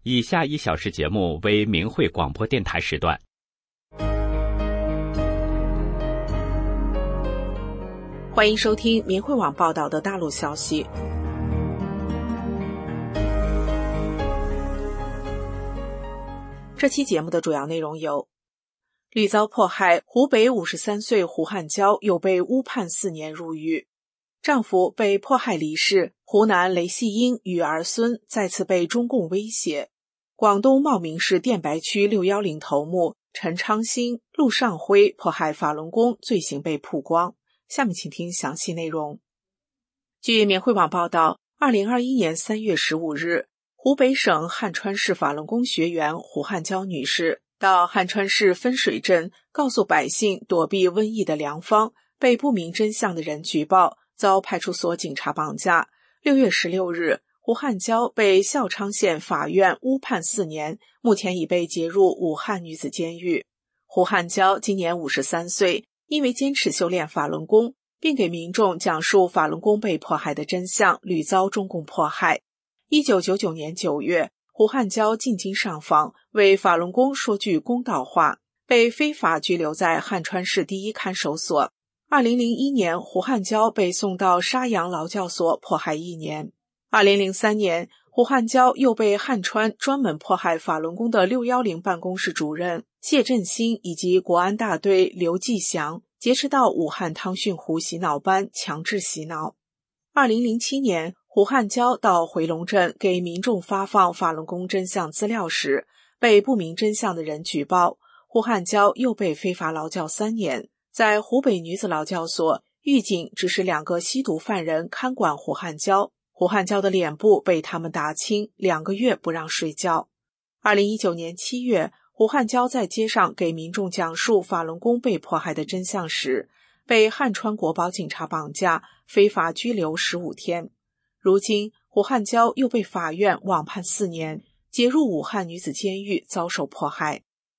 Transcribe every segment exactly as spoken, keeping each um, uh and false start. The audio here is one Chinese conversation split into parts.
以下一小时节目为明慧广播电台时段。 欢迎收听明慧网报道的大陆消息。这期节目的主要内容有：屡遭迫害，湖北五十三岁胡汉娇又被误判四年入狱；丈夫被迫害离世，湖南雷细英与儿孙再次被中共威胁；广东茂名市电白区六一零头目陈昌兴、陆尚辉迫害法轮功罪行被曝光。下面请听详细内容。据明慧网报道，二零二一年三月十五日，湖北省汉川市法轮功学员胡汉娇女士到汉川市分水镇告诉百姓躲避瘟疫的良方，被不明真相的人举报，遭派出所警察绑架。六月十六日，胡汉娇被孝昌县法院误判四年，目前已被接入武汉女子监狱。胡汉娇今年五十三岁，因为坚持修炼法轮功，并给民众讲述法轮功被迫害的真相，屡遭中共迫害。一九九九年九月，胡汉娇进京上访，为法轮功说句公道话，被非法拘留在汉川市第一看守所。二零零一年，胡汉娇被送到沙洋劳教所迫害一年。二零零三年，胡汉娇又被汉川专门迫害法轮功的六一零办公室主任谢振兴以及国安大队刘继祥劫持到武汉汤逊湖洗脑班强制洗脑。二零零七年，胡汉娇到回龙镇给民众发放法轮功真相资料时，被不明真相的人举报，胡汉娇又被非法劳教三年。在湖北女子劳教所，狱警指使两个吸毒犯人看管胡汉娇，胡汉娇的脸部被他们打青，两个月不让睡觉。二零一九年七月，胡汉娇在街上给民众讲述法轮功被迫害的真相时，被汉川国保警察绑架，非法拘留十五天。如今，胡汉娇又被法院网判四年，接入武汉女子监狱，遭受迫害。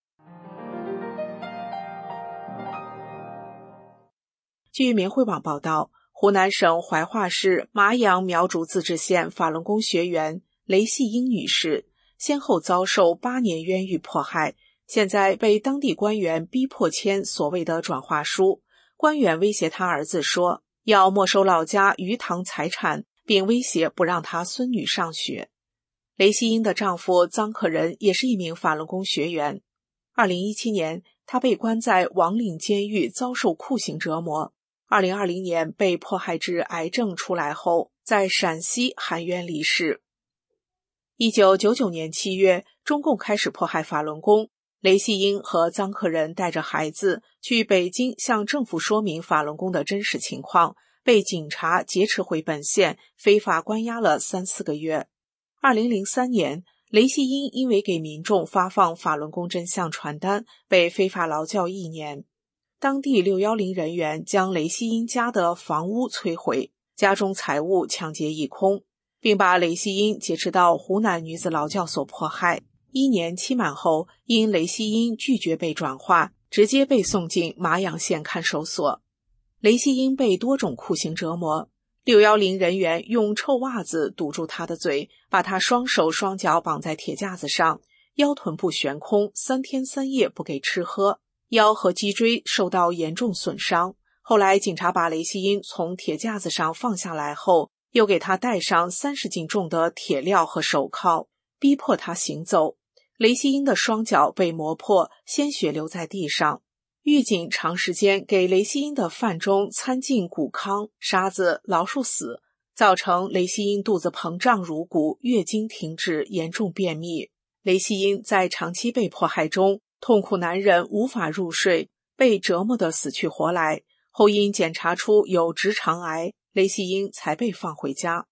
据明慧网报道，湖南省怀化市麻阳苗竹自治县法轮功学员雷细英女士先后遭受八年冤狱迫害，现在被当地官员逼迫签所谓的转化书。官员威胁他儿子说，要没收老家鱼塘财产，并威胁不让他孙女上学。雷细英的丈夫臧可仁也是一名法轮功学员。二零一七年，他被关在王岭监狱遭受酷刑折磨。二零二零年被迫害致癌症出来后，在陕西含冤离世。一九九九年七月，中共开始迫害法轮功，雷细英和臧可仁带着孩子去北京向政府说明法轮功的真实情况，被警察劫持回本县，非法关押了三四个月。二零零三年，雷细英因为给民众发放法轮功真相传单，被非法劳教一年。当地六一零人员将雷细英家的房屋摧毁，家中财物抢劫一空，并把雷细英劫持到湖南女子劳教所迫害。一年期满后，因雷细英拒绝被转化，直接被送进麻阳县看守所。雷细英被多种酷刑折磨，六一零人员用臭袜子堵住她的嘴，把她双手双脚绑在铁架子上，腰臀部悬空，三天三夜不给吃喝，腰和脊椎受到严重损伤。后来警察把雷细英从铁架子上放下来后，又给她戴上三十斤重的铁镣和手铐，逼迫她行走。雷细英的双脚被磨破，鲜血流在地上。狱警长时间给雷细英的饭中掺进谷糠、沙子、老鼠屎，造成雷细英肚子膨胀如鼓，月经停止，严重便秘。雷细英在长期被迫害中痛苦难忍，无法入睡，被折磨得死去活来。后因检查出有直肠癌，雷细英才被放回家。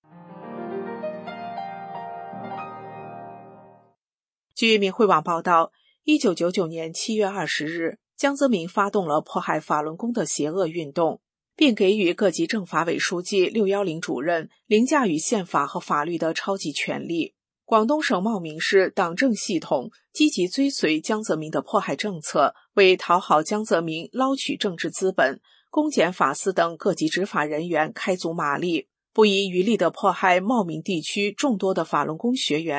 据明慧网报道，一九九九年七月二十日，江泽民发动了迫害法轮功的邪恶运动，并给予各级政法委书记、六一零主任凌驾于宪法和法律的超级权力。广东省茂名市党政系统积极追随江泽民的迫害政策，为讨好江泽民捞取政治资本，公检法司等各级执法人员开足马力，不遗余力地迫害茂名地区众多的法轮功学员，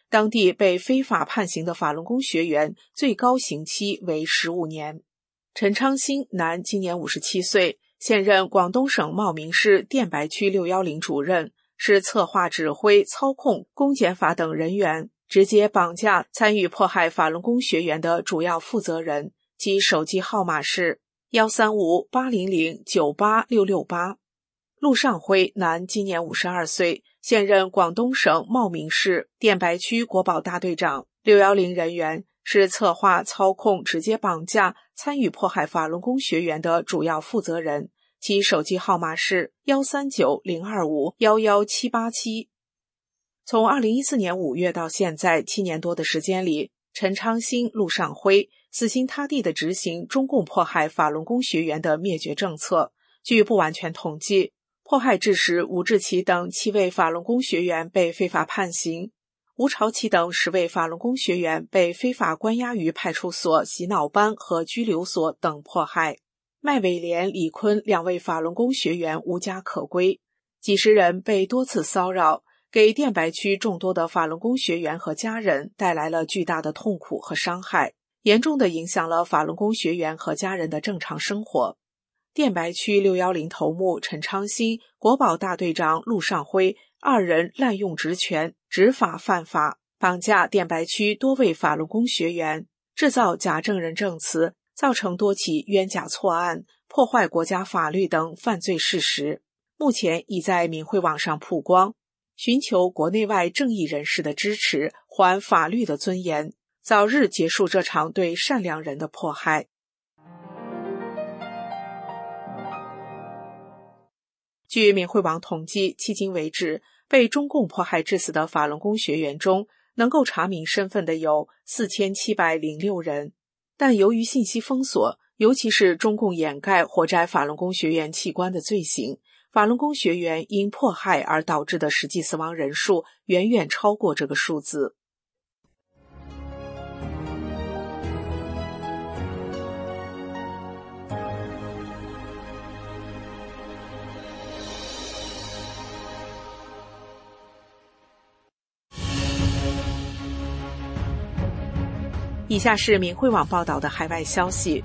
当地被非法判刑的法轮功学员最高刑期为十五年。陈昌兴，男，今年五十七岁，现任广东省茂名市电白区六一零主任，是策划、指挥、操控公检法等人员，直接绑架参与迫害法轮功学员的主要负责人，其手机号码是一三五八零零九八六六八。陆尚辉，男，今年五十二岁，现任广东省茂名市电白区国保大队长，六一零人员，是策划、操控、直接绑架参与迫害法轮功学员的主要负责人，其手机号码是一三九零二五一一七八七。从二零一四年五月到现在七年多的时间里，陈昌兴、陆尚辉死心塌地地执行中共迫害法轮功学员的灭绝政策。据不完全统计，迫害致使吴志奇等七位法轮功学员被非法判刑，吴朝奇等十位法轮功学员被非法关押于派出所、洗脑班和拘留所等迫害。麦伟莲、李坤两位法轮功学员无家可归，几十人被多次骚扰，给电白区众多的法轮功学员和家人带来了巨大的痛苦和伤害，严重地影响了法轮功学员和家人的正常生活。电白区六一零头目陈昌兴、国保大队长陆尚辉二人滥用职权，执法犯法，绑架电白区多位法轮功学员，制造假证人证词，造成多起冤假错案，破坏国家法律等犯罪事实。目前已在明慧网上曝光，寻求国内外正义人士的支持，还法律的尊严，早日结束这场对善良人的迫害。据明慧网统计，迄今为止，被中共迫害致死的法轮功学员中，能够查明身份的有四千七百零六人。但由于信息封锁，尤其是中共掩盖活摘法轮功学员器官的罪行，法轮功学员因迫害而导致的实际死亡人数远远超过这个数字。以下是明慧网报道的海外消息，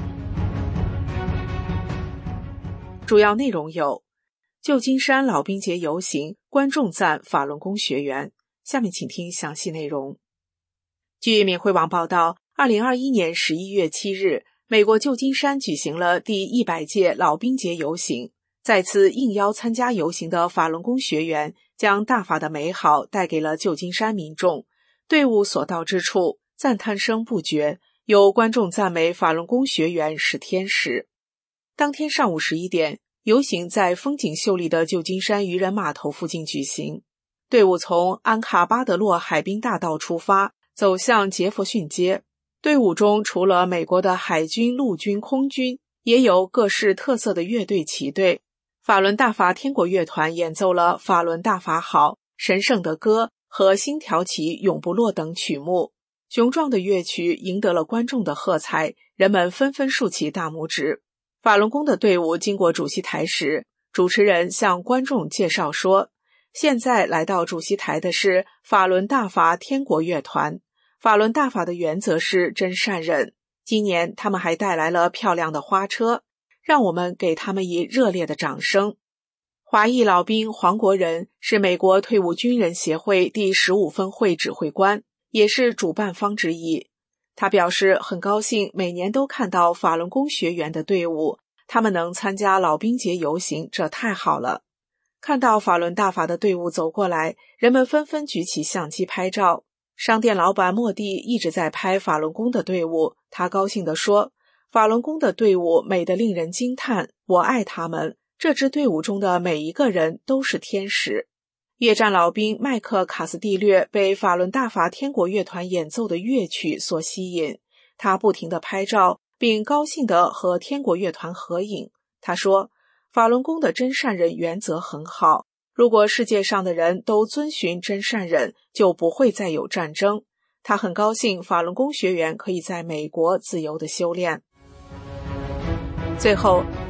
主要内容有：旧金山老兵节游行，观众赞法轮功学员。下面请听详细内容。据明慧网报道，二零二一年十一月七日，美国旧金山举行了第一百届老兵节游行。再次应邀参加游行的法轮功学员将大法的美好带给了旧金山民众，队伍所到之处赞叹声不绝，有观众赞美法轮功学员是天使。当天上午十一点，游行在风景秀丽的旧金山渔人码头附近举行。队伍从安卡巴德洛海滨大道出发，走向杰佛逊街。队伍中除了美国的海军、陆军、空军，也有各式特色的乐队齐队。法轮大法天国乐团演奏了《法轮大法好》、《神圣的歌》和《星条旗永不落》等曲目。雄壮的乐曲赢得了观众的喝彩，人们纷纷竖起大拇指。法轮功的队伍经过主席台时，主持人向观众介绍说，现在来到主席台的是法轮大法天国乐团。法轮大法的原则是真善忍，今年他们还带来了漂亮的花车，让我们给他们以热烈的掌声。华裔老兵黄国仁是美国退伍军人协会第十五分会指挥官，也是主办方之一。他表示很高兴每年都看到法轮功学员的队伍，他们能参加老兵节游行，这太好了。看到法轮大法的队伍走过来，人们纷纷举起相机拍照。商店老板莫蒂一直在拍法轮功的队伍，他高兴地说，法轮功的队伍美得令人惊叹，我爱他们，这支队伍中的每一个人都是天使。越战老兵麦克卡斯蒂略被法轮大法天国乐团演奏的乐曲所吸引，他不停地拍照，并高兴地和天国乐团合影。他说，法轮功的真善忍原则很好，如果世界上的人都遵循真善忍，就不会再有战争。他很高兴法轮功学员可以在美国自由地修炼。最后，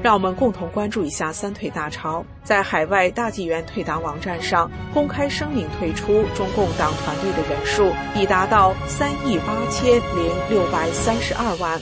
让我们共同关注一下三退大潮。在海外大纪元退党网站上公开声明退出中共党团队的人数已达到三亿八千零六百三十二万。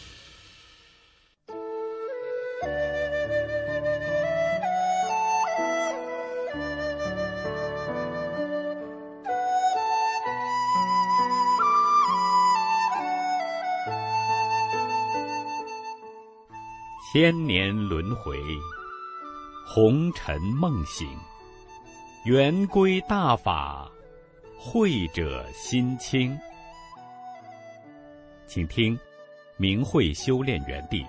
千年轮回，红尘梦醒，圆规大法，慧者心清。请听明慧修炼园地。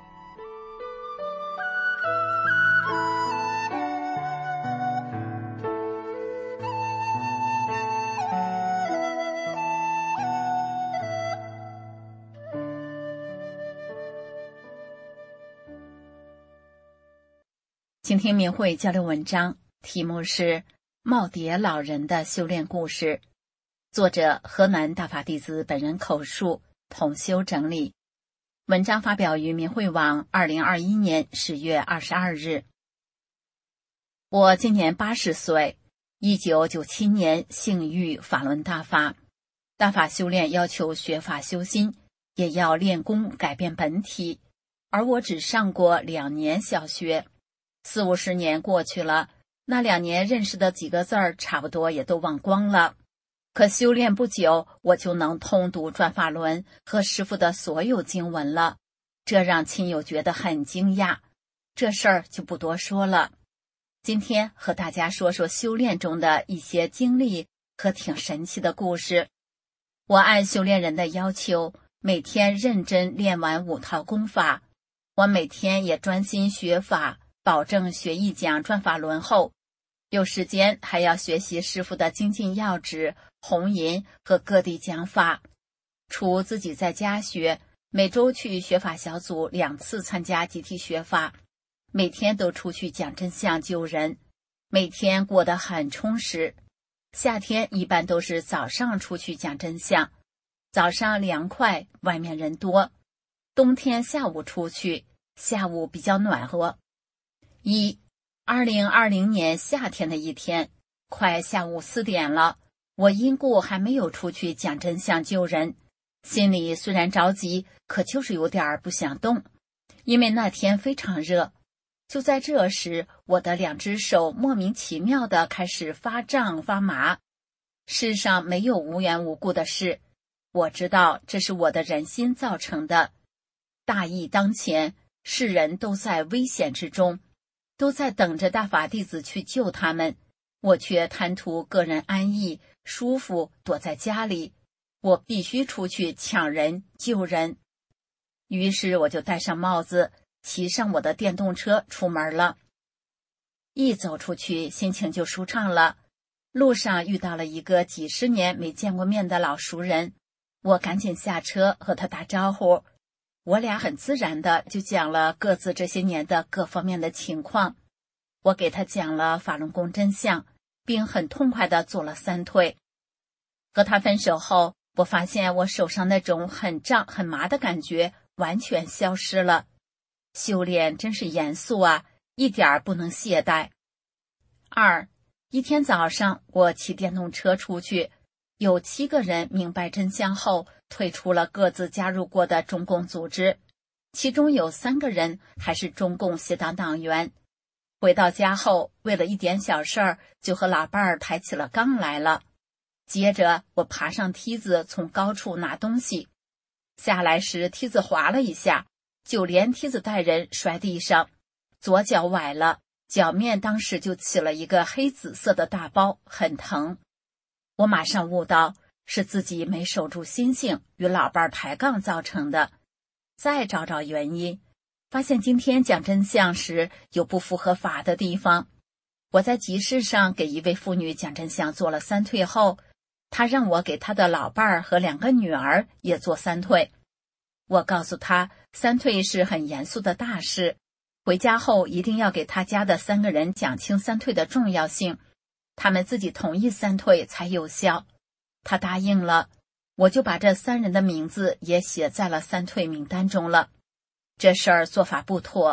请听明慧交流文章，题目是耄耋老人的修炼故事，作者河南大法弟子本人口述，统修整理。文章发表于明慧网二零二一年十月二十二日。我今年八十岁，一九九七年幸遇法轮大法。大法修炼要求学法修心，也要练功改变本体，而我只上过两年小学。四五十年过去了，那两年认识的几个字儿差不多也都忘光了。可修炼不久，我就能通读转法轮和师父的所有经文了，这让亲友觉得很惊讶。这事儿就不多说了。今天和大家说说修炼中的一些经历和挺神奇的故事。我按修炼人的要求，每天认真练完五套功法。我每天也专心学法，保证学一讲转法轮后，有时间还要学习师父的精进要旨、弘引和各地讲法。除自己在家学，每周去学法小组两次参加集体学法，每天都出去讲真相救人，每天过得很充实。夏天一般都是早上出去讲真相，早上凉快，外面人多；冬天下午出去，下午比较暖和。一二零二零年夏天的一天，快下午四点了，我因故还没有出去讲真相救人，心里虽然着急，可就是有点不想动，因为那天非常热。就在这时，我的两只手莫名其妙地开始发胀发麻。世上没有无缘无故的事，我知道这是我的人心造成的。大疫当前，世人都在危险之中，都在等着大法弟子去救他们，我却贪图个人安逸舒服，躲在家里。我必须出去抢人救人。于是我就戴上帽子，骑上我的电动车出门了。一走出去，心情就舒畅了。路上遇到了一个几十年没见过面的老熟人，我赶紧下车和他打招呼。我俩很自然的就讲了各自这些年的各方面的情况。我给他讲了法轮功真相，并很痛快的做了三退。和他分手后，我发现我手上那种很胀很麻的感觉完全消失了。修炼真是严肃啊，一点儿不能懈怠。二，一天早上我骑电动车出去，有七个人明白真相后退出了各自加入过的中共组织，其中有三个人还是中共协党党员。回到家后，为了一点小事儿，就和老伴儿抬起了杠来了。接着我爬上梯子，从高处拿东西，下来时梯子滑了一下，就连梯子带人摔地上，左脚崴了，脚面当时就起了一个黑紫色的大包，很疼。我马上悟到是自己没守住心性，与老伴抬杠造成的。再找找原因，发现今天讲真相时有不符合法的地方。我在集市上给一位妇女讲真相做了三退后，她让我给她的老伴儿和两个女儿也做三退。我告诉她，三退是很严肃的大事，回家后一定要给她家的三个人讲清三退的重要性，他们自己同意三退才有效。她答应了，我就把这三人的名字也写在了三退名单中了。这事儿做法不妥，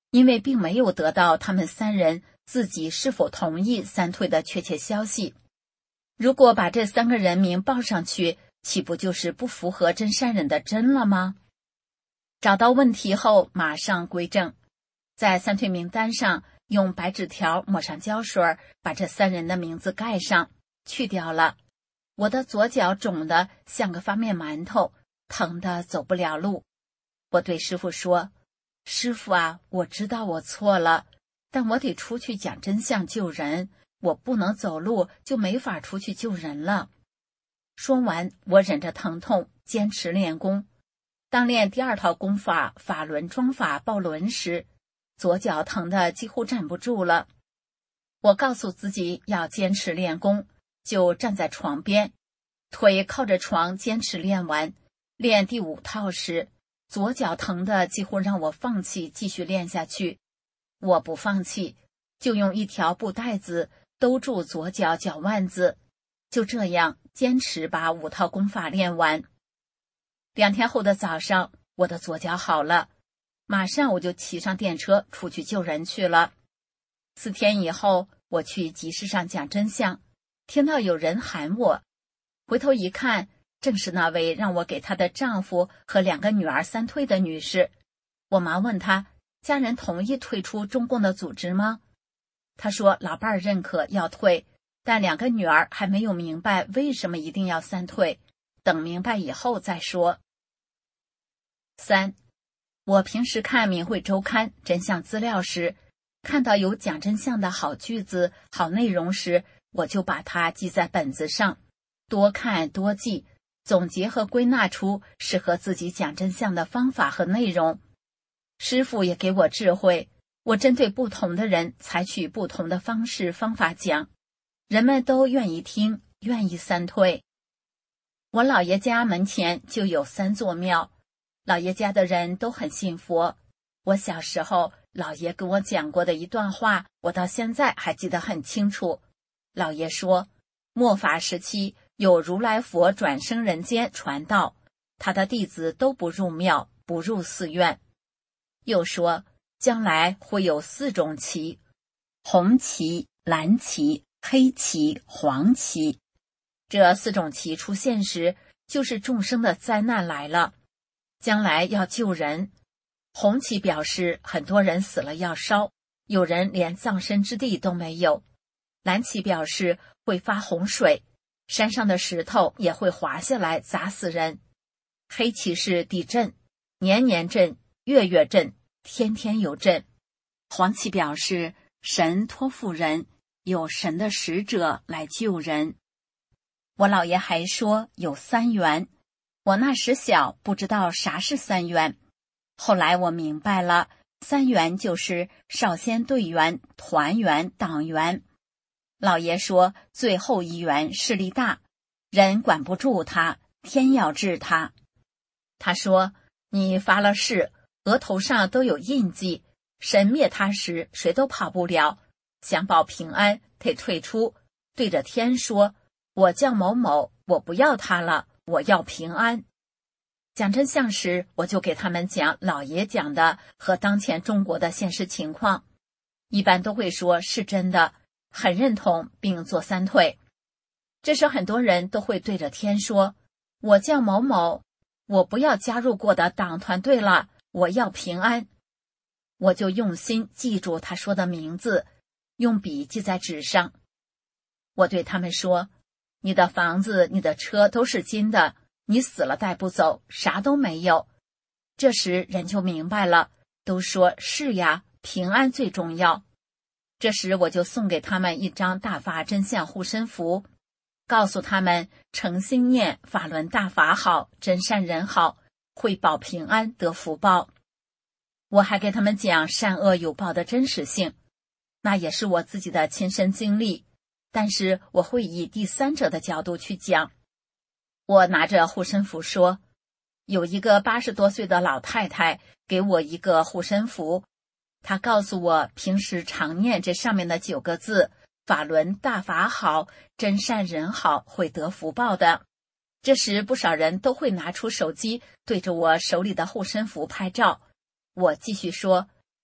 因为并没有得到他们三人自己是否同意三退的确切消息。如果把这三个人名报上去，岂不就是不符合真善忍的真了吗？找到问题后马上归正，在三退名单上用白纸条抹上胶水，把这三人的名字盖上，去掉了。我的左脚肿得像个发面馒头，疼得走不了路。我对师父说，师父啊，我知道我错了，但我得出去讲真相救人，我不能走路就没法出去救人了。说完，我忍着疼痛坚持练功。当练第二套功法法轮桩法抱轮时，左脚疼得几乎站不住了。我告诉自己要坚持练功，就站在床边，腿靠着床坚持练完。练第五套时，左脚疼得几乎让我放弃继续练下去。我不放弃，就用一条布带子兜住左脚脚腕子，就这样坚持把五套功法练完。两天后的早上，我的左脚好了，马上我就骑上电车出去救人去了。四天以后，我去集市上讲真相，听到有人喊我，回头一看，正是那位让我给她的丈夫和两个女儿三退的女士。我忙问她，家人同意退出中共的组织吗？她说老伴儿认可要退，但两个女儿还没有明白为什么一定要三退，等明白以后再说。三，我平时看《明慧周刊》真相资料时，看到有讲真相的好句子、好内容时，我就把它记在本子上，多看多记，总结和归纳出适合自己讲真相的方法和内容。师父也给我智慧，我针对不同的人采取不同的方式方法讲，人们都愿意听，愿意三退。我姥爷家门前就有三座庙，姥爷家的人都很信佛。我小时候姥爷跟我讲过的一段话，我到现在还记得很清楚。姥爷说，末法时期有如来佛转生人间传道，他的弟子都不入庙，不入寺院。又说，将来会有四种旗，红旗、蓝旗、黑旗、黄旗。这四种旗出现时，就是众生的灾难来了，将来要救人。红旗表示很多人死了要烧，有人连葬身之地都没有。蓝旗表示会发洪水，山上的石头也会滑下来砸死人。黑旗是地震，年年震，月月震，天天有震。黄旗表示神托付人，有神的使者来救人。我姥爷还说有三元，我那时小，不知道啥是三元。后来我明白了，三元就是少先队员、团员、党员。老爷说最后一员势力大，人管不住他，天要治他。他说，你发了誓，额头上都有印记，神灭他时谁都跑不了，想保平安得退出，对着天说，我叫某某，我不要他了，我要平安。讲真相时，我就给他们讲老爷讲的和当前中国的现实情况，一般都会说是真的，很认同并做三退。这时很多人都会对着天说，我叫某某，我不要加入过的党团队了，我要平安。我就用心记住他说的名字，用笔记在纸上。我对他们说，你的房子、你的车都是金的，你死了带不走，啥都没有。这时人就明白了，都说是呀，平安最重要。这时我就送给他们一张大法真相护身符，告诉他们诚心念法轮大法好，真善人好，会保平安得福报。我还给他们讲善恶有报的真实性，那也是我自己的亲身经历，但是我会以第三者的角度去讲。我拿着护身符说，有一个八十多岁的老太太给我一个护身符，她告诉我平时常念这上面的九个字，法轮大法好，真善人好，会得福报的。这时不少人都会拿出手机对着我手里的护身符拍照。我继续说，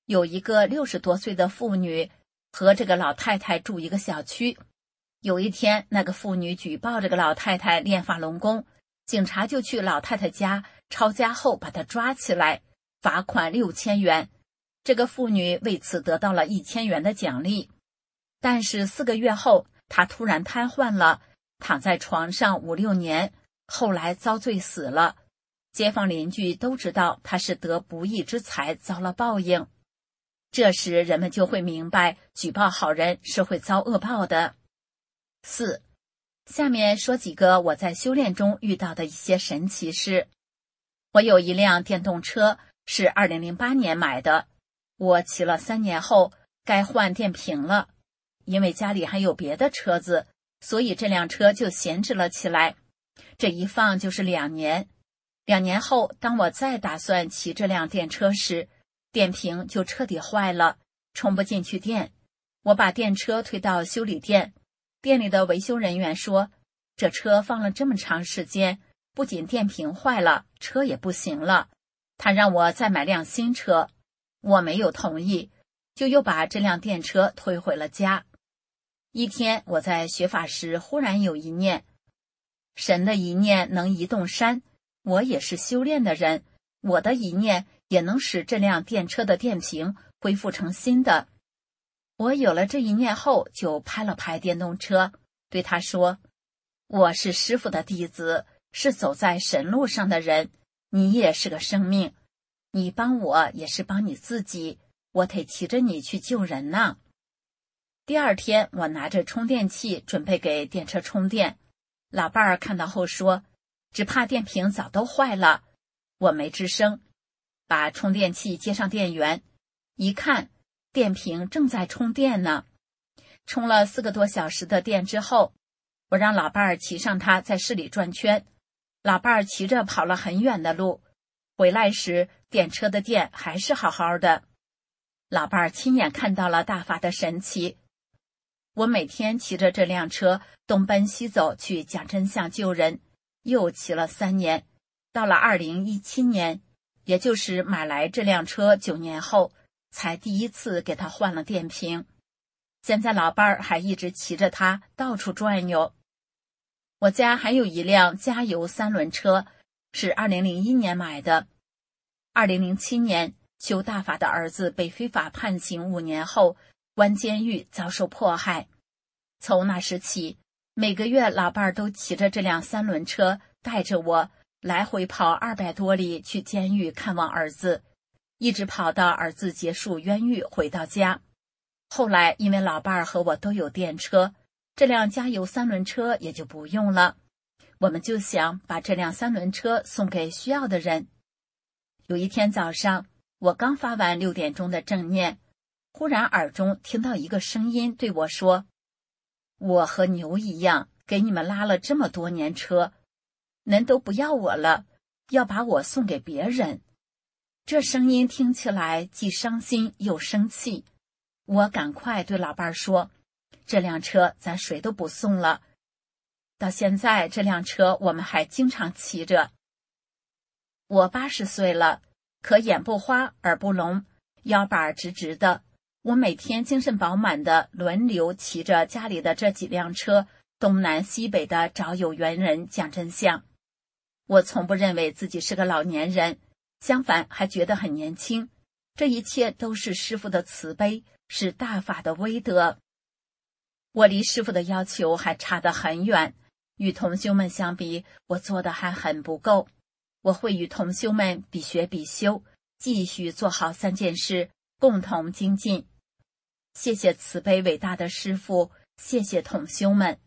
有一个六十多岁的妇女和这个老太太住一个小区。有一天，那个妇女举报这个老太太练法轮功，警察就去老太太家抄家后把她抓起来，罚款六千元。这个妇女为此得到了一千元的奖励。但是四个月后，她突然瘫痪了，躺在床上五六年，后来遭罪死了。街坊邻居都知道她是得不义之财，遭了报应。这时人们就会明白，举报好人是会遭恶报的。四，下面说几个我在修炼中遇到的一些神奇事。我有一辆电动车，是二零零八年买的。我骑了三年后，该换电瓶了。因为家里还有别的车子，所以这辆车就闲置了起来。这一放就是两年。两年后，当我再打算骑这辆电车时，电瓶就彻底坏了，充不进去电。我把电车推到修理店，店里的维修人员说，这车放了这么长时间，不仅电瓶坏了，车也不行了。他让我再买辆新车，我没有同意，就又把这辆电车推回了家。一天，我在学法时忽然有一念，神的一念能移动山，我也是修炼的人，我的一念也能使这辆电车的电瓶恢复成新的。我有了这一念后，就拍了拍电动车，对他说，我是师父的弟子，是走在神路上的人，你也是个生命，你帮我也是帮你自己，我得骑着你去救人呢。第二天，我拿着充电器准备给电车充电，老伴儿看到后说，只怕电瓶早都坏了。我没吱声，把充电器接上电源，一看，电瓶正在充电呢。充了四个多小时的电之后，我让老伴儿骑上它在市里转圈。老伴儿骑着跑了很远的路，回来时电车的电还是好好的。老伴儿亲眼看到了大法的神奇。我每天骑着这辆车东奔西走去讲真相救人，又骑了三年。到了二零一七年，也就是买来这辆车九年后，才第一次给他换了电瓶。现在老伴儿还一直骑着它到处转悠。我家还有一辆加油三轮车，是二零零一年买的。二零零七年，修大法的儿子被非法判刑五年后，关监狱遭受迫害。从那时起，每个月老伴儿都骑着这辆三轮车，带着我来回跑二百多里去监狱看望儿子，一直跑到儿子结束冤狱回到家。后来因为老伴儿和我都有电车，这辆加油三轮车也就不用了。我们就想把这辆三轮车送给需要的人。有一天早上，我刚发完六点钟的正念，忽然耳中听到一个声音对我说，我和牛一样给你们拉了这么多年车，恁都不要我了，要把我送给别人。这声音听起来既伤心又生气。我赶快对老伴儿说，这辆车咱谁都不送了。到现在这辆车我们还经常骑着。我八十岁了，可眼不花耳不聋，腰板直直的。我每天精神饱满的轮流骑着家里的这几辆车，东南西北的找有缘人讲真相。我从不认为自己是个老年人，相反还觉得很年轻。这一切都是师父的慈悲，是大法的威德。我离师父的要求还差得很远，与同修们相比，我做的还很不够。我会与同修们比学比修，继续做好三件事，共同精进。谢谢慈悲伟大的师父，谢谢同修们。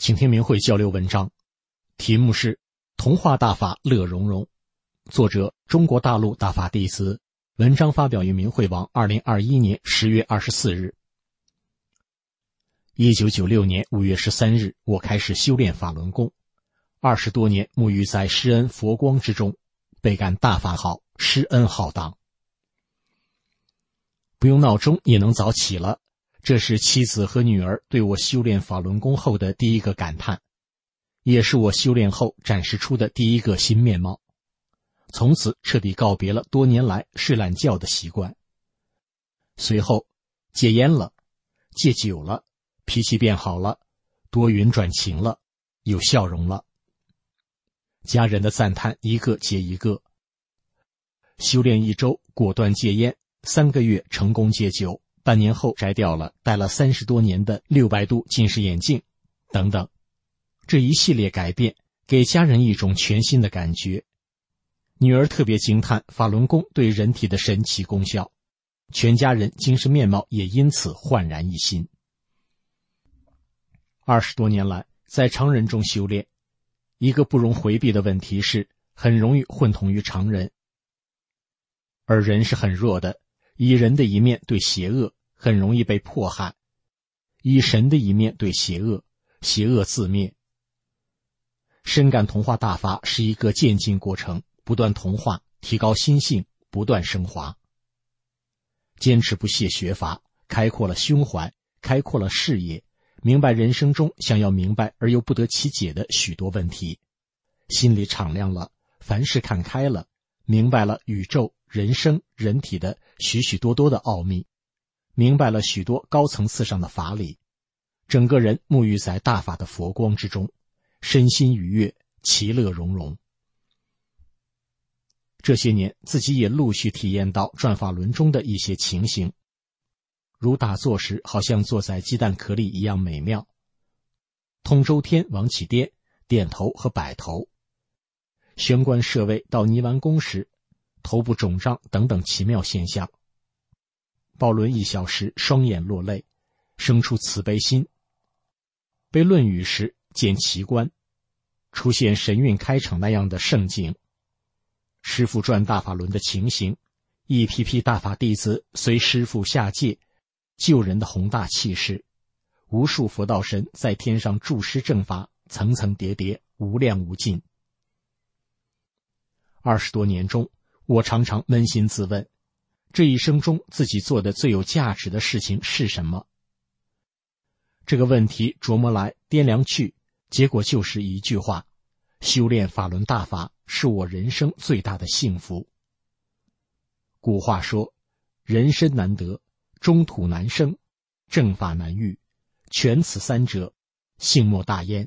请听明慧交流文章，题目是《童话大法乐融融》，作者中国大陆大法弟子，文章发表于明慧网二零二一年十月二十四日。一九九六年五月十三日，我开始修炼法轮功，二十多年沐浴在施恩佛光之中，倍感大法好，施恩浩荡。不用闹钟也能早起了，这是妻子和女儿对我修炼法轮功后的第一个感叹，也是我修炼后展示出的第一个新面貌。从此彻底告别了多年来睡懒觉的习惯。随后戒烟了，戒酒了，脾气变好了，多云转晴了，有笑容了。家人的赞叹一个接一个。修炼一周果断戒烟，三个月成功戒酒，半年后摘掉了戴了三十多年的六百度近视眼镜，等等。这一系列改变给家人一种全新的感觉。女儿特别惊叹法轮功对人体的神奇功效，全家人精神面貌也因此焕然一新。二十多年来，在常人中修炼，一个不容回避的问题是，很容易混同于常人。而人是很弱的，以人的一面对邪恶，很容易被迫害；以神的一面对邪恶，邪恶自灭。深感同化大法是一个渐进过程，不断同化，提高心性，不断升华。坚持不懈学法，开阔了胸怀，开阔了视野，明白人生中想要明白而又不得其解的许多问题，心里敞亮了，凡事看开了，明白了宇宙、人生、人体的许许多多的奥秘，明白了许多高层次上的法理，整个人沐浴在大法的佛光之中，身心愉悦，其乐融融。这些年自己也陆续体验到转法轮中的一些情形，如打坐时好像坐在鸡蛋壳里一样美妙，通周天往起颠，点头和摆头，玄关设位到泥丸宫时头部肿胀等等奇妙现象。抱轮一小时双眼落泪，生出慈悲心。背论语时见奇观，出现神韵开场那样的盛景。师父转大法轮的情形，一批批大法弟子随师父下界救人的宏大气势，无数佛道神在天上注施正法，层层叠叠，无量无尽。二十多年中，我常常扪心自问，这一生中自己做的最有价值的事情是什么？这个问题琢磨来掂量去，结果就是一句话：修炼法轮大法是我人生最大的幸福。古话说，人身难得，中土难生，正法难遇，全此三者，幸莫大焉。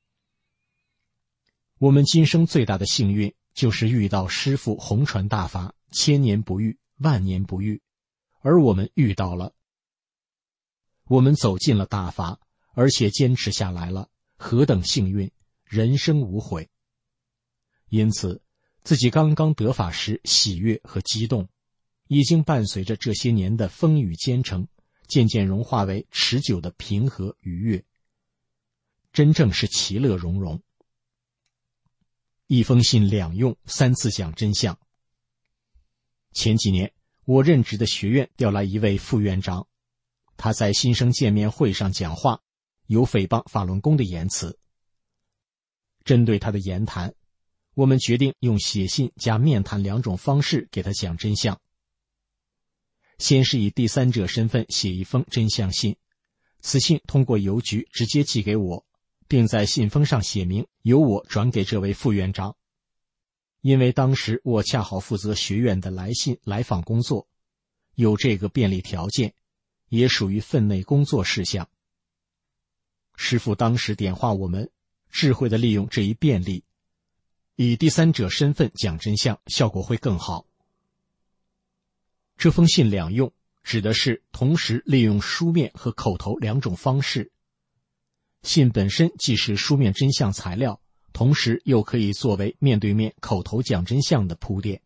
我们今生最大的幸运，就是遇到师父弘传大法，千年不遇，万年不遇，而我们遇到了。我们走进了大法，而且坚持下来了，何等幸运，人生无悔。因此，自己刚刚得法时喜悦和激动，已经伴随着这些年的风雨兼程，渐渐融化为持久的平和愉悦，真正是其乐融融。一封信两用，三次讲真相。前几年，我任职的学院调来一位副院长，他在新生见面会上讲话，有诽谤法轮功的言辞。针对他的言谈，我们决定用写信加面谈两种方式给他讲真相。先是以第三者身份写一封真相信，此信通过邮局直接寄给我，并在信封上写明由我转给这位副院长。因为当时我恰好负责学院的来信来访工作，有这个便利条件，也属于分内工作事项。师父当时点化我们，智慧地利用这一便利，以第三者身份讲真相，效果会更好。这封信两用，指的是同时利用书面和口头两种方式。信本身既是书面真相材料，同时又可以作为面对面口头讲真相的铺垫。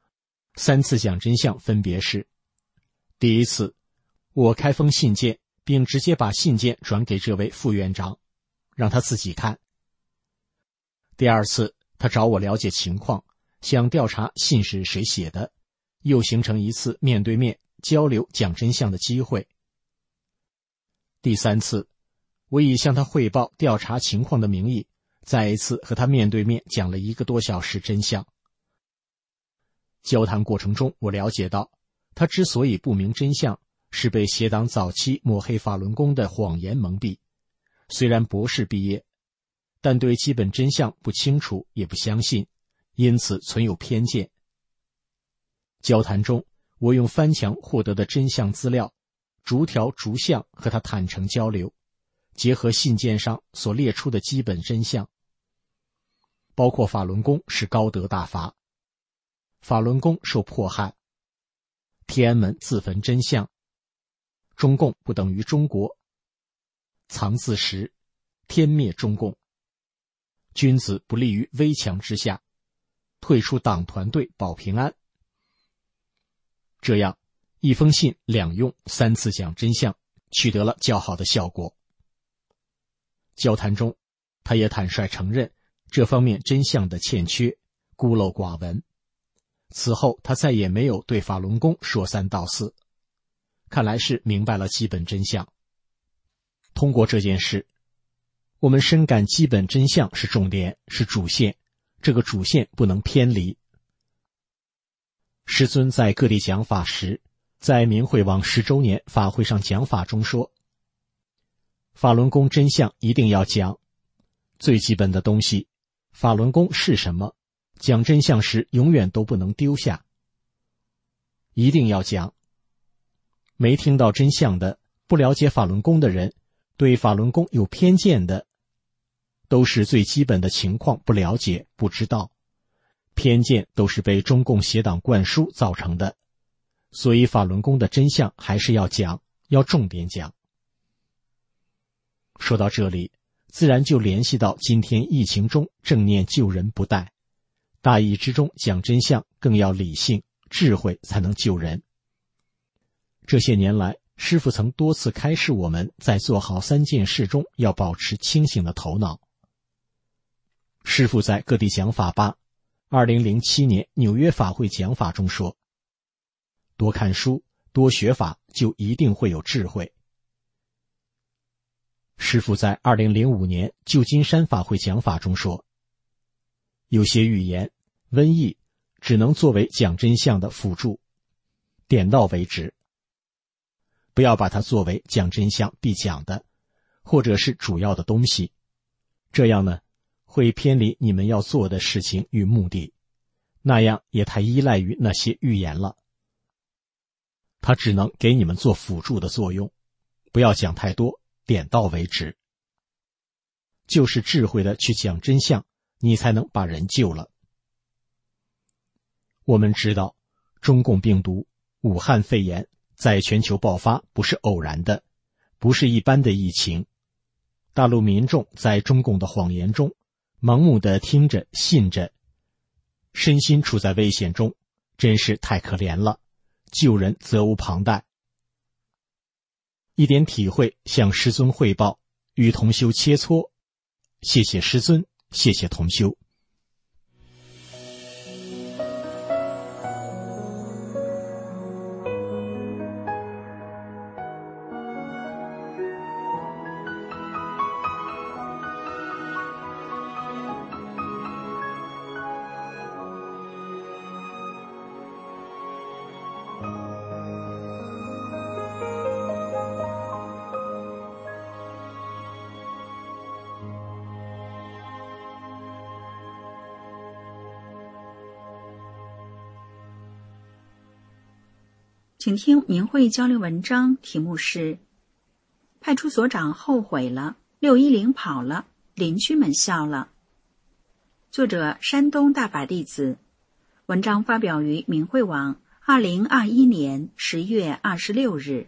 三次讲真相分别是：第一次，我开封信件， 并直接把信件转给这位副院长，让他自己看。第二次，他找我了解情况，想调查信是谁写的，又形成一次面对面交流讲真相的机会。第三次，我以向他汇报调查情况的名义，再一次和他面对面讲了一个多小时真相。交谈过程中，我了解到，他之所以不明真相，是被邪党早期抹黑法轮功的谎言蒙蔽。虽然博士毕业，但对基本真相不清楚也不相信，因此存有偏见。交谈中，我用翻墙获得的真相资料，逐条逐项和他坦诚交流，结合信件上所列出的基本真相，包括法轮功是高德大法，法轮功受迫害，天安门自焚真相，中共不等于中国，藏字石，天灭中共，君子不立于危墙之下，退出党团队保平安。这样一封信两用三次讲真相，取得了较好的效果。交谈中，他也坦率承认这方面真相的欠缺，孤陋寡闻。此后他再也没有对法轮功说三道四，看来是明白了基本真相。通过这件事，我们深感基本真相是重点，是主线，这个主线不能偏离。师尊在各地讲法时，在明慧网十周年法会上讲法中说，法轮功真相一定要讲，最基本的东西，法轮功是什么，讲真相时永远都不能丢下，一定要讲。没听到真相的，不了解法轮功的人，对法轮功有偏见的，都是最基本的情况不了解不知道，偏见都是被中共邪党灌输造成的，所以法轮功的真相还是要讲，要重点讲。说到这里，自然就联系到今天疫情中正念救人不殆，大义之中讲真相更要理性智慧才能救人。这些年来，师父曾多次开示我们在做好三件事中要保持清醒的头脑。师父在各地讲法吧二零零七年纽约法会讲法中说，多看书多学法就一定会有智慧。师父在二零零五年旧金山法会讲法中说，有些预言瘟疫只能作为讲真相的辅助，点到为止，不要把它作为讲真相必讲的或者是主要的东西，这样呢会偏离你们要做的事情与目的，那样也太依赖于那些预言了。它只能给你们做辅助的作用，不要讲太多，点到为止。就是智慧的去讲真相，你才能把人救了。我们知道，中共病毒、武汉肺炎在全球爆发不是偶然的，不是一般的疫情。大陆民众在中共的谎言中盲目地听着信着，身心处在危险中，真是太可怜了，救人责无旁贷。一点体会向师尊汇报，与同修切磋。谢谢师尊，谢谢同修。 请听明慧交流文章，题目是派出所长后悔了，六一零跑了，邻居们笑了。作者山东大法弟子，文章发表于明慧网二零二一年十月二十六日。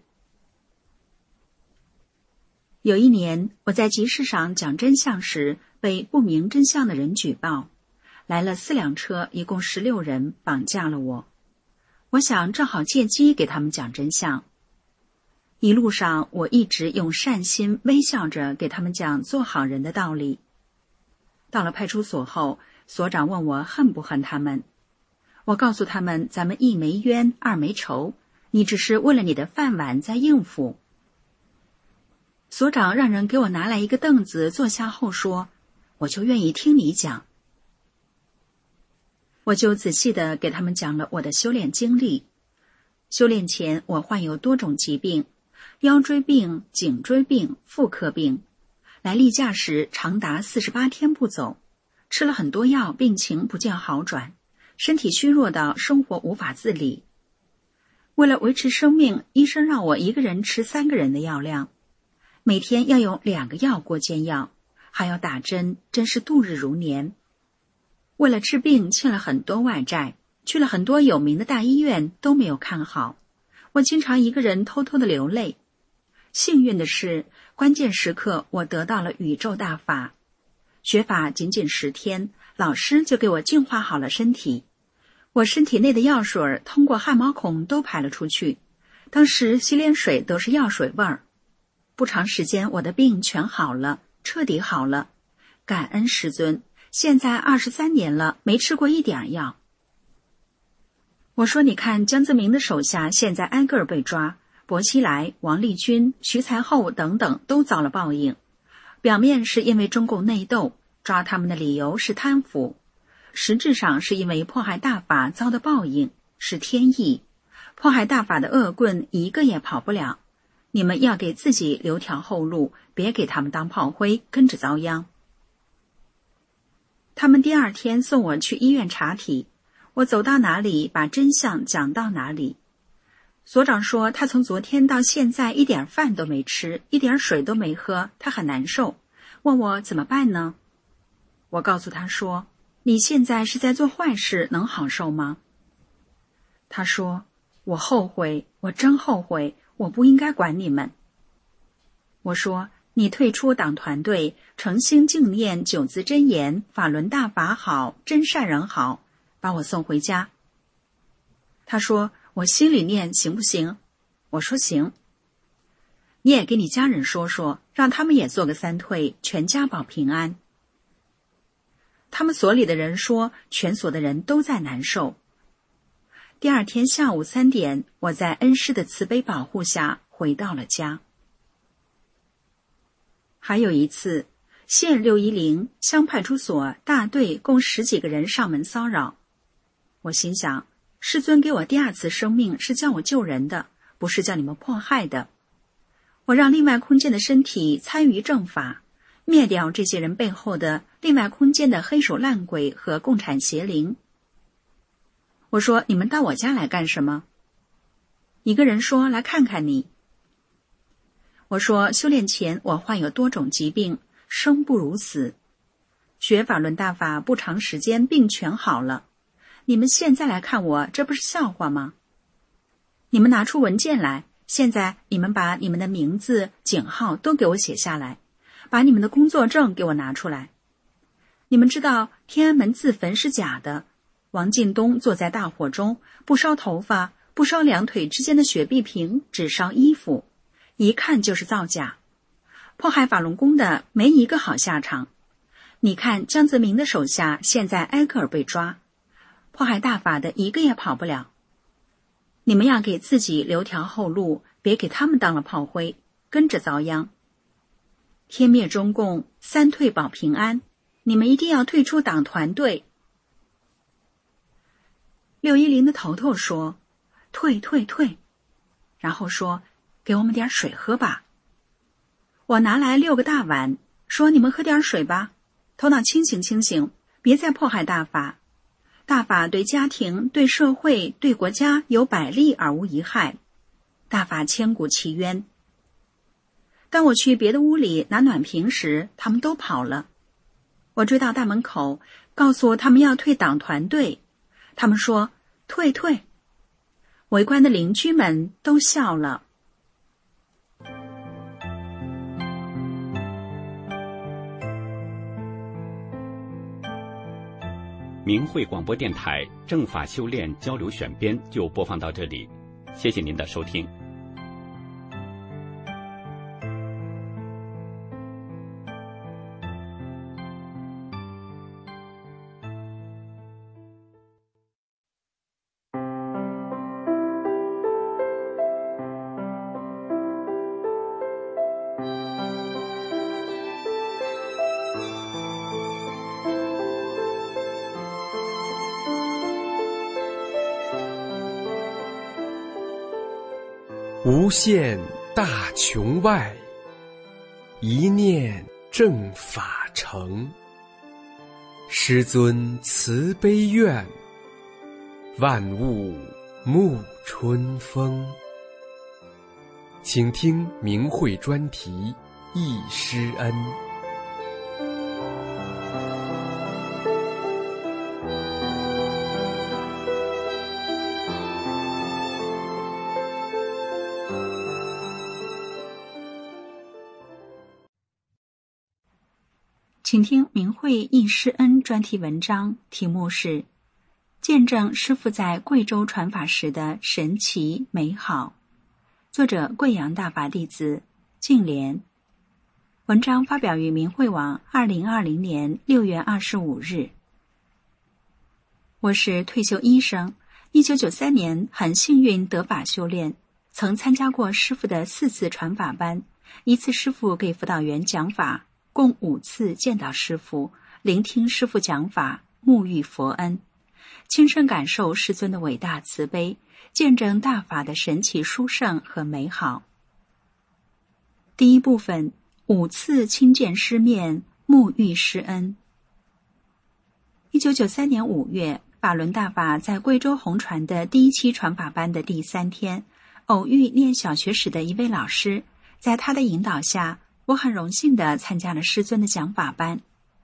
有一年，我在集市上讲真相时，被不明真相的人举报，来了四辆车，一共十六人，绑架了我。我想正好借机给他们讲真相。 一路上我一直用善心微笑着给他们讲做好人的道理。到了派出所后，所长问我恨不恨他们。我告诉他们，咱们一没冤，二没仇，你只是为了你的饭碗在应付。所长让人给我拿来一个凳子坐下后说，我就愿意听你讲。我就仔细地给他们讲了我的修炼经历。修炼前我患有多种疾病，腰椎病、颈椎病、妇科病，来例假时长达四十八天不走，吃了很多药，病情不见好转，身体虚弱到生活无法自理。为了维持生命，医生让我一个人吃三个人的药量，每天要用两个药锅煎药，还要打针，真是度日如年。为了治病欠了很多外债，去了很多有名的大医院都没有看好，我经常一个人偷偷的流泪。幸运的是，关键时刻我得到了宇宙大法。学法仅仅十天，老师就给我净化好了身体。我身体内的药水通过汗毛孔都排了出去，当时洗脸水都是药水味儿。不长时间，我的病全好了，彻底好了。感恩师尊，现在二十三年了，没吃过一点药。我说，你看江泽民的手下现在挨个儿被抓，薄熙来、王立军、徐才厚等等都遭了报应。表面是因为中共内斗，抓他们的理由是贪腐，实质上是因为迫害大法遭的报应，是天意。迫害大法的恶棍一个也跑不了，你们要给自己留条后路，别给他们当炮灰，跟着遭殃。他们第二天送我去医院查体，我走到哪里把真相讲到哪里。所长说他从昨天到现在一点饭都没吃，一点水都没喝，他很难受，问我怎么办呢？我告诉他说，你现在是在做坏事，能好受吗？他说，我后悔，我真后悔，我不应该管你们。我说，你退出党团队，诚心敬念九字真言，法轮大法好，真善人好，把我送回家。他说，我心里念行不行？我说行。你也给你家人说说，让他们也做个三退，全家保平安。他们所里的人说，全所的人都在难受。第二天下午三点，我在恩师的慈悲保护下回到了家。还有一次，县六一零乡派出所大队共十几个人上门骚扰，我心想，师尊给我第二次生命是叫我救人的，不是叫你们迫害的。我让另外空间的身体参与正法，灭掉这些人背后的另外空间的黑手烂鬼和共产邪灵。我说，你们到我家来干什么？一个人说，来看看你。我说，修炼前我患有多种疾病，生不如死。学法轮大法不长时间，病全好了。你们现在来看我，这不是笑话吗？你们拿出文件来，现在你们把你们的名字、警号都给我写下来，把你们的工作证给我拿出来。你们知道天安门自焚是假的，王进东坐在大火中，不烧头发，不烧两腿之间的血碧瓶，只烧衣服，一看就是造假。迫害法轮功的没一个好下场。你看江泽民的手下现在挨个儿被抓，迫害大法的一个也跑不了。你们要给自己留条后路，别给他们当了炮灰，跟着遭殃。天灭中共，三退保平安，你们一定要退出党团队。六一零的头头说，退退退，然后说，给我们点水喝吧。我拿来六个大碗，说，你们喝点水吧，头脑清醒清醒，别再迫害大法。大法对家庭、对社会、对国家有百利而无一害，大法千古奇冤。当我去别的屋里拿暖瓶时，他们都跑了。我追到大门口，告诉他们要退党团队，他们说退退。围观的邻居们都笑了。 明慧广播电台正法修炼交流选编就播放到这里，谢谢您的收听。 无限大穹外，一念正法成。师尊慈悲愿，万物沐春风。请听明慧专题忆师恩。 请听明慧忆师恩专题文章，题目是见证师父在贵州传法时的神奇美好，作者贵阳大法弟子净莲。文章发表于明慧网二零二零年六月二十五日。我是退休医生，一九九三年很幸运得法修炼，曾参加过师父的四次传法班，一次师父给辅导员讲法，共五次见到师父，聆听师父讲法，沐浴佛恩，亲身感受师尊的伟大慈悲，见证大法的神奇殊胜和美好。第一部分，五次亲见师面，沐浴师恩。一九九三年五月，法轮大法在贵州红传的第一期传法班的第三天，偶遇念小学时的一位老师，在他的引导下，我很荣幸地参加了师尊的讲法班。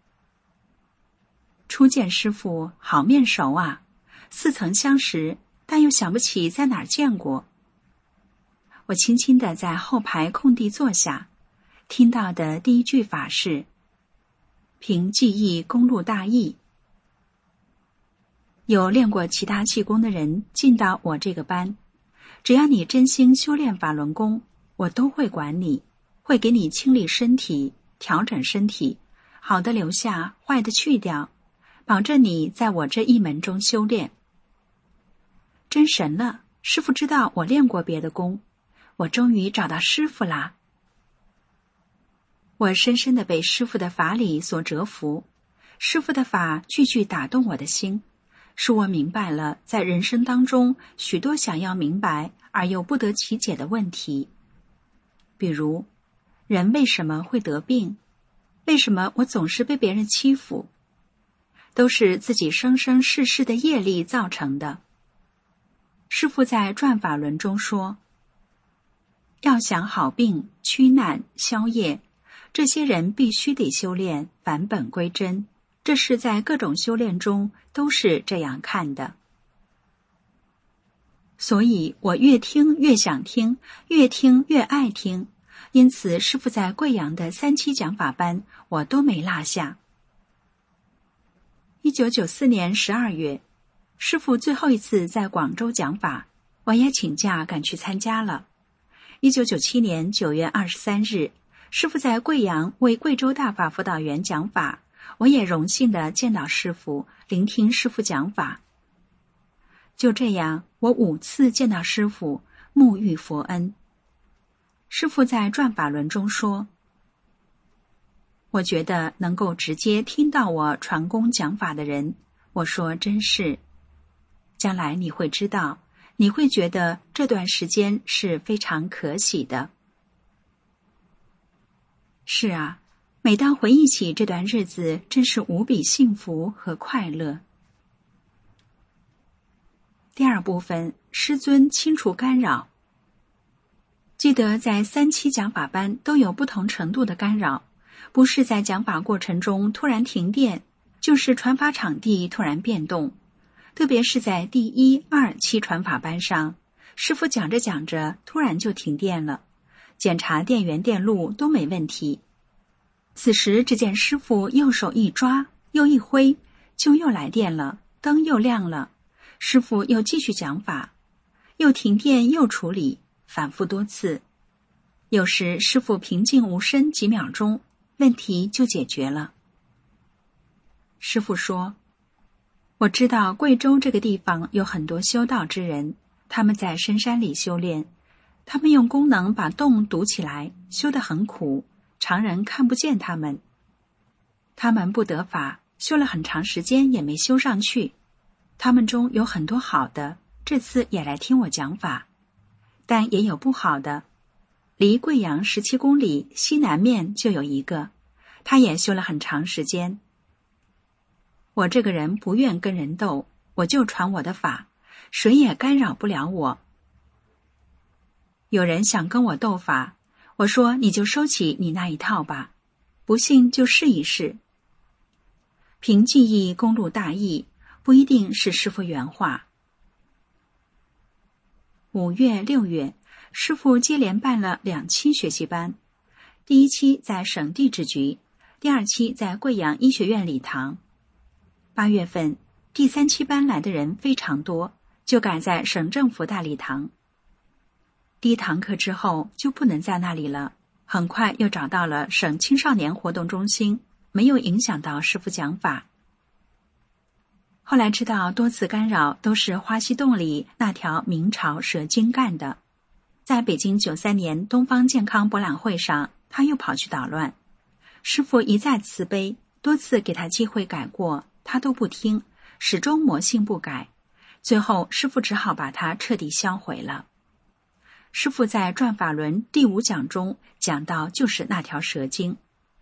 初见师父，好面熟啊，似曾相识，但又想不起在哪儿见过。我轻轻地在后排空地坐下，听到的第一句法是凭记忆公路大义。有练过其他气功的人进到我这个班，只要你真心修炼法轮功，我都会管你，会给你清理身体，调整身体，好的留下，坏的去掉，保证你在我这一门中修炼。真神了，师父知道我练过别的功，我终于找到师父啦。我深深地被师父的法理所折服，师父的法句句打动我的心，使我明白了在人生当中许多想要明白而又不得其解的问题。比如，人为什么会得病？为什么我总是被别人欺负？都是自己生生世世的业力造成的。师父在转法轮中说，要想好病、驱难、消业，这些人必须得修炼返本归真，这是在各种修炼中都是这样看的。所以我越听越想听，越听越爱听，因此师父在贵阳的三期讲法班我都没落下。一九九四年十二月，师父最后一次在广州讲法，我也请假赶去参加了。一九九七年九月二十三日，师父在贵阳为贵州大法辅导员讲法，我也荣幸地见到师父，聆听师父讲法。就这样，我五次见到师父，沐浴佛恩。师父在转法轮中说，我觉得能够直接听到我传功讲法的人，我说真是，将来你会知道，你会觉得这段时间是非常可喜的。是啊，每当回忆起这段日子，真是无比幸福和快乐。第二部分，师尊清除干扰。记得在三期讲法班都有不同程度的干扰，不是在讲法过程中突然停电，就是传法场地突然变动。特别是在第一、二期传法班上，师父讲着讲着突然就停电了，检查电源电路都没问题。此时只见师父右手一抓，又一挥，就又来电了，灯又亮了。师父又继续讲法，又停电又处理，反复多次。有时师父平静无声几秒钟，问题就解决了。师父说，我知道贵州这个地方有很多修道之人，他们在深山里修炼，他们用功能把洞堵起来，修得很苦，常人看不见他们。他们不得法，修了很长时间也没修上去。他们中有很多好的，这次也来听我讲法。 但也有不好的。离贵阳十七公里西南面就有一个，他也修了很长时间。我这个人不愿跟人斗，我就传我的法，谁也干扰不了我。有人想跟我斗法，我说你就收起你那一套吧，不信就试一试。凭记忆公路大意，不一定是师父原话。五月、六月，师父接连办了两期学习班，第一期在省地质局，第二期在贵阳医学院礼堂。八月份，第三期班来的人非常多，就改在省政府大礼堂。第一堂课之后就不能在那里了，很快又找到了省青少年活动中心，没有影响到师父讲法。后来知道多次干扰都是花溪洞里那条明朝蛇精干的。在北京九三年东方健康博览会上，他又跑去捣乱。师父一再慈悲，多次给他机会改过，他都不听，始终魔性不改。最后师父只好把他彻底销毁了。师父在转法轮第五讲中讲到就是那条蛇精。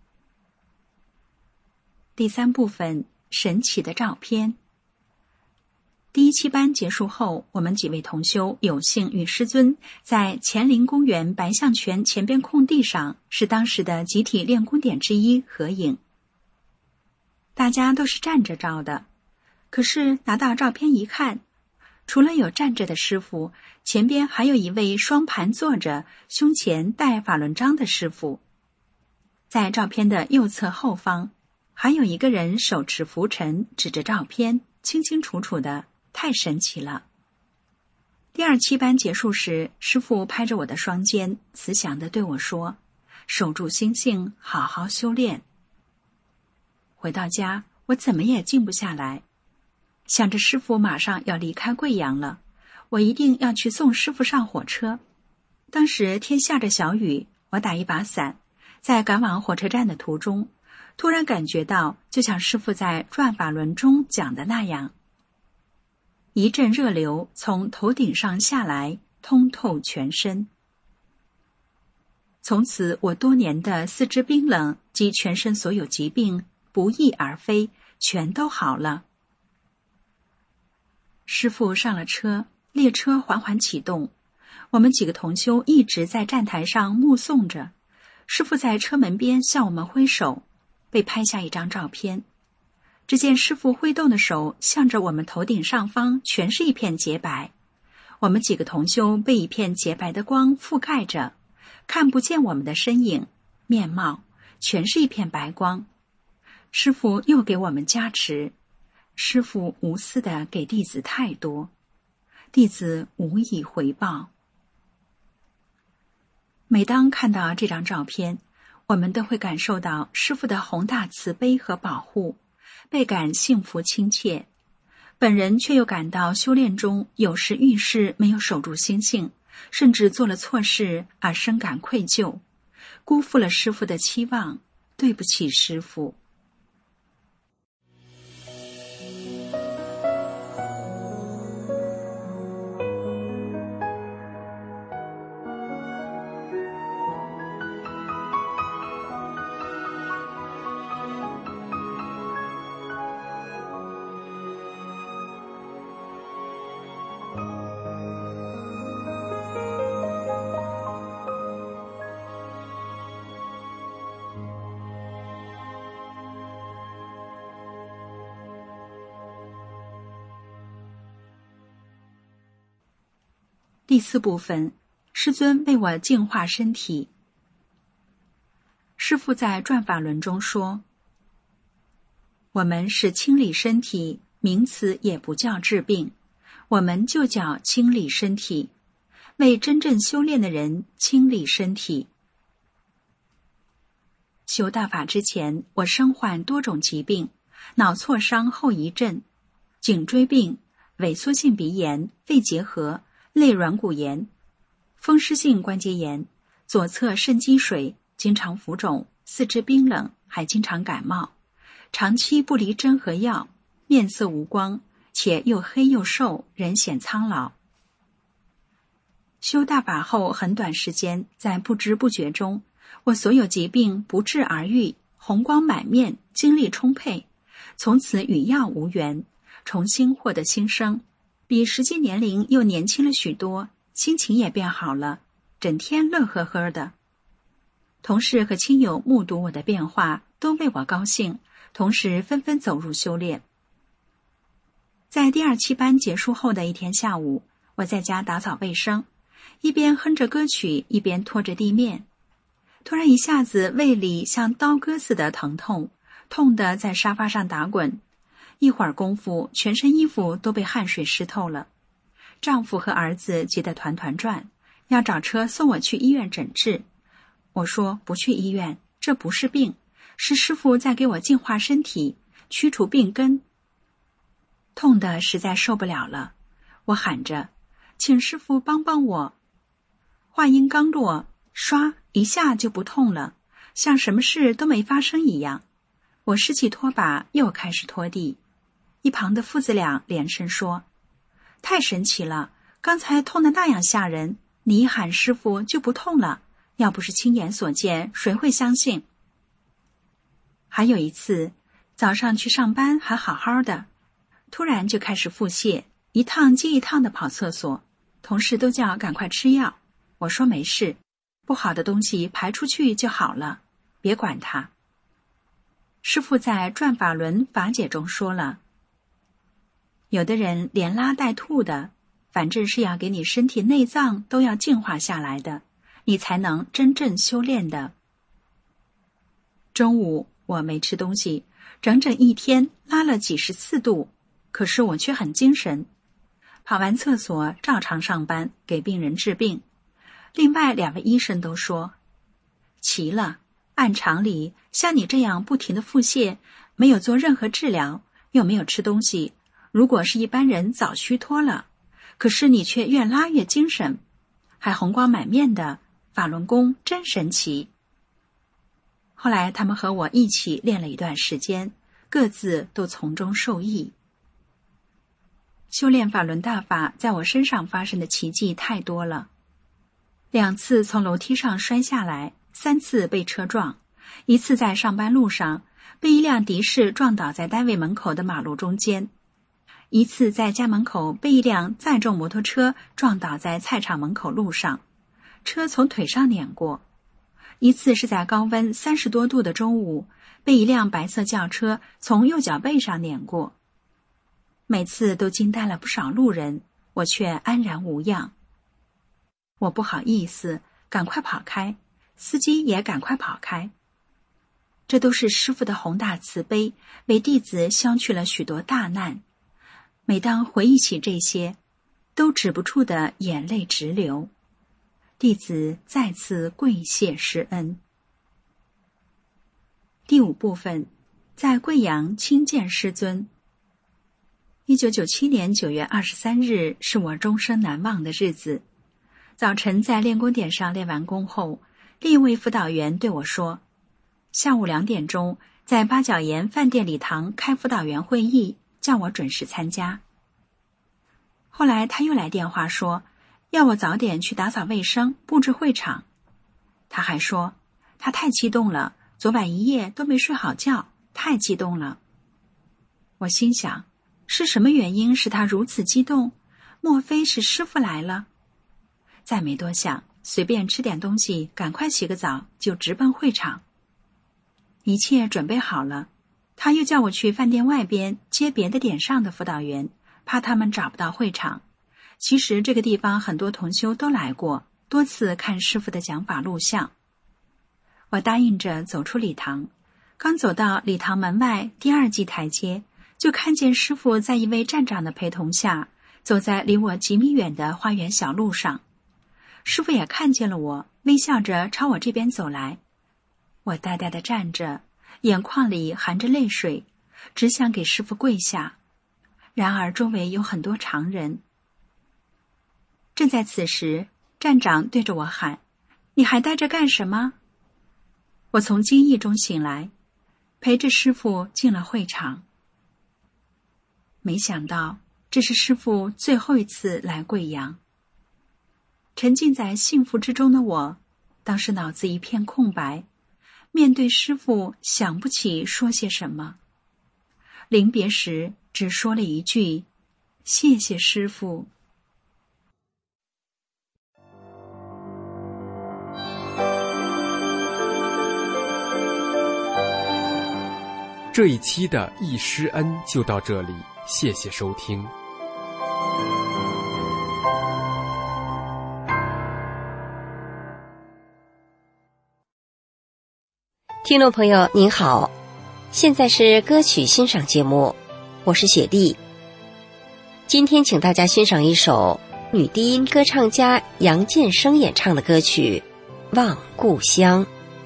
第三部分，神奇的照片。第一期班结束后，我们几位同修有幸与师尊在乾陵公园白象泉前边空地上，是当时的集体练功点之一合影。大家都是站着照的，可是拿到照片一看，除了有站着的师父，前边还有一位双盘坐着，胸前戴法轮章的师父。在照片的右侧后方，还有一个人手持拂尘，指着照片，清清楚楚的，太神奇了。第二期班结束时，师父拍着我的双肩，慈祥地对我说：守住心性，好好修炼。回到家，我怎么也静不下来，想着师父马上要离开贵阳了，我一定要去送师父上火车。当时天下着小雨，我打一把伞，在赶往火车站的途中，突然感觉到就像师父在转法轮中讲的那样，一阵热流从头顶上下来，通透全身。从此我多年的四肢冰冷及全身所有疾病不翼而飞，全都好了。师父上了车，列车缓缓启动，我们几个同修一直在站台上目送着。师父在车门边向我们挥手，被拍下一张照片。只见师父挥动的手向着我们头顶上方，全是一片洁白。我们几个同修被一片洁白的光覆盖着，看不见我们的身影、面貌，全是一片白光。师父又给我们加持，师父无私地给弟子太多，弟子无以回报。每当看到这张照片，我们都会感受到师父的宏大慈悲和保护，倍感幸福亲切。本人却又感到修炼中有时遇事没有守住心性，甚至做了错事而深感愧疚，辜负了师父的期望，对不起师父。第四部分，师尊为我净化身体。师父在转法轮中说，我们是清理身体，名词也不叫治病，我们就叫清理身体，为真正修炼的人清理身体。修大法之前，我身患多种疾病，脑挫伤后遗症、颈椎病、萎缩性鼻炎、肺结核、类软骨炎、风湿性关节炎、左侧肾积水，经常浮肿，四肢冰冷，还经常感冒，长期不离针和药，面色无光，且又黑又瘦，人显苍老。 修大法后很短时间，在不知不觉中，我所有疾病不治而愈，红光满面，精力充沛，从此与药无缘，重新获得新生，比实际年龄又年轻了许多，心情也变好了，整天乐呵呵的。同事和亲友目睹我的变化，都为我高兴，同时纷纷走入修炼。在第二期班结束后的一天下午，我在家打扫卫生，一边哼着歌曲，一边拖着地面。突然一下子胃里像刀割似的疼痛，痛得在沙发上打滚。一会儿功夫，全身衣服都被汗水湿透了。丈夫和儿子急得团团转，要找车送我去医院诊治。我说不去医院，这不是病，是师父在给我净化身体，驱除病根。痛得实在受不了了，我喊着，请师父帮帮我。话音刚落，唰一下就不痛了，像什么事都没发生一样。我拾起拖把又开始拖地。一旁的父子俩连声说，太神奇了，刚才痛得那样吓人，你一喊师父就不痛了，要不是亲眼所见，谁会相信？还有一次，早上去上班还好好的，突然就开始腹泻，一趟接一趟的跑厕所，同事都叫赶快吃药。我说没事，不好的东西排出去就好了，别管它。师父在《转法轮法解》中说了，有的人连拉带吐的，反正是要给你身体内脏都要净化下来的，你才能真正修炼的。中午我没吃东西，整整一天拉了几十四度，可是我却很精神，跑完厕所照常上班，给病人治病。另外两位医生都说，奇了，按常理像你这样不停的腹泻，没有做任何治疗，又没有吃东西，如果是一般人早虚脱了，可是你却越拉越精神，还红光满面的，法轮功真神奇。后来他们和我一起练了一段时间，各自都从中受益。修炼法轮大法在我身上发生的奇迹太多了，两次从楼梯上摔下来，三次被车撞，一次在上班路上被一辆的士撞倒在单位门口的马路中间，一次在家门口被一辆载重摩托车撞倒在菜场门口路上，车从腿上碾过，一次是在高温三十多度的中午被一辆白色轿车从右脚背上碾过。每次都惊呆了不少路人，我却安然无恙。我不好意思，赶快跑开，司机也赶快跑开。这都是师父的宏大慈悲，为弟子消去了许多大难。每当回忆起这些，都止不住的眼泪直流。弟子再次跪谢师恩。第五部分，在贵阳亲见师尊。一九九七年九月二十三日是我终生难忘的日子。早晨在练功点上练完功后，另一位辅导员对我说，下午两点钟在八角岩饭店礼堂开辅导员会议，叫我准时参加。后来他又来电话说，要我早点去打扫卫生，布置会场。他还说，他太激动了，昨晚一夜都没睡好觉，太激动了。我心想，是什么原因使他如此激动？莫非是师父来了？再没多想，随便吃点东西，赶快洗个澡，就直奔会场。一切准备好了，他又叫我去饭店外边接别的点上的辅导员，怕他们找不到会场。其实这个地方很多同修都来过，多次看师父的讲法录像。我答应着走出礼堂，刚走到礼堂门外第二级台阶，就看见师父在一位站长的陪同下，走在离我几米远的花园小路上。师父也看见了我，微笑着朝我这边走来。我呆呆地站着，眼眶里含着泪水，只想给师父跪下。然而周围有很多常人。正在此时，站长对着我喊，你还呆着干什么？我从惊异中醒来，陪着师父进了会场。没想到这是师父最后一次来贵阳。 沉浸在幸福之中的我，当时脑子一片空白，面对师父想不起说些什么。临别时只说了一句：谢谢师父。 这一期的忆师恩就到这里，谢谢收听。 听众朋友您好，现在是歌曲欣赏节目，我是雪莉。今天请大家欣赏一首女低音歌唱家杨建生演唱的歌曲《望故乡》。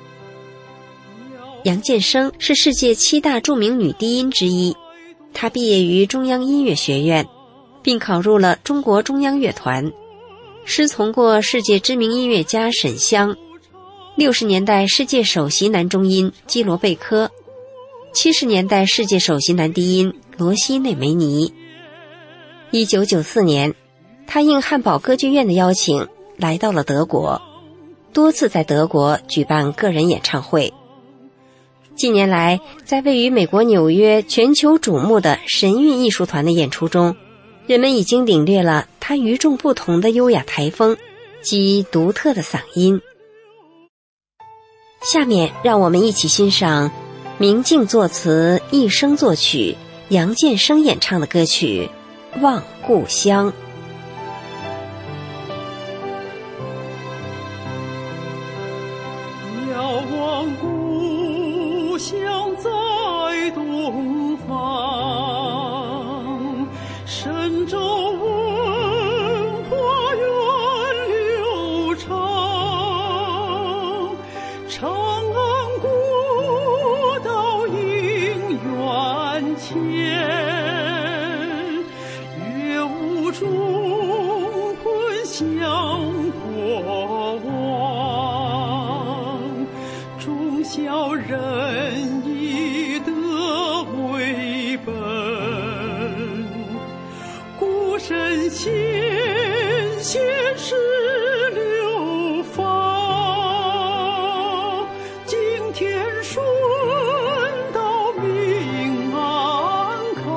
杨建生是世界七大著名女低音之一，她毕业于中央音乐学院，并考入了中国中央乐团，师从过世界知名音乐家沈湘，六十年代世界首席男中音基罗贝科，七十年代世界首席男低音罗西内梅尼。一九九四年，他应汉堡歌剧院的邀请来到了德国，多次在德国举办个人演唱会。近年来，在位于美国纽约全球瞩目的神韵艺术团的演出中，人们已经领略了他与众不同的优雅台风及独特的嗓音。下面让我们一起欣赏明镜作词、一生作曲、杨建生演唱的歌曲《望故乡》。 遥望故乡在东方，神州文化源流长，长安古道迎远前，乐舞中昆香过往，忠孝仁义德为本，古神先贤是流芳，敬天顺道明安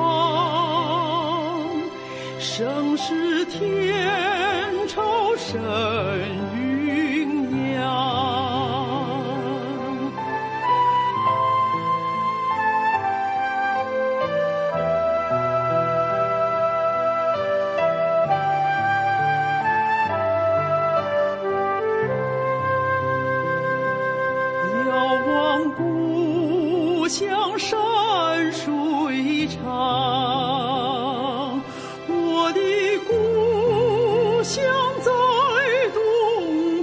康，盛世天朝神云扬。遥望故乡山水长，我的故乡在东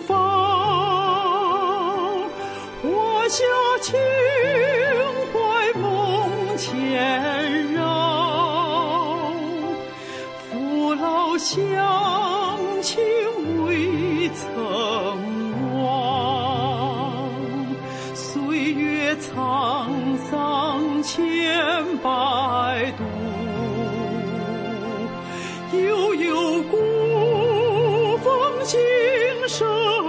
方，华夏情怀梦千绕，父老乡亲未曾忘，岁月沧桑千百度，悠悠古风今生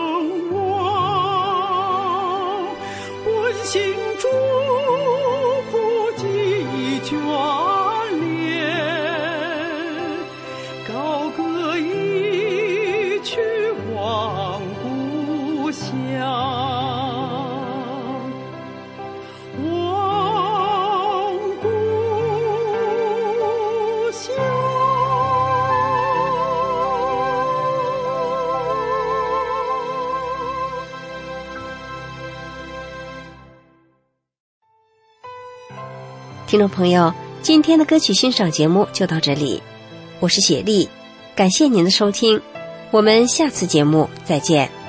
望，温馨祝福几眷恋，高歌一曲望故乡。望故乡。 听众朋友，今天的歌曲欣赏节目就到这里，我是雪莉，感谢您的收听，我们下次节目再见。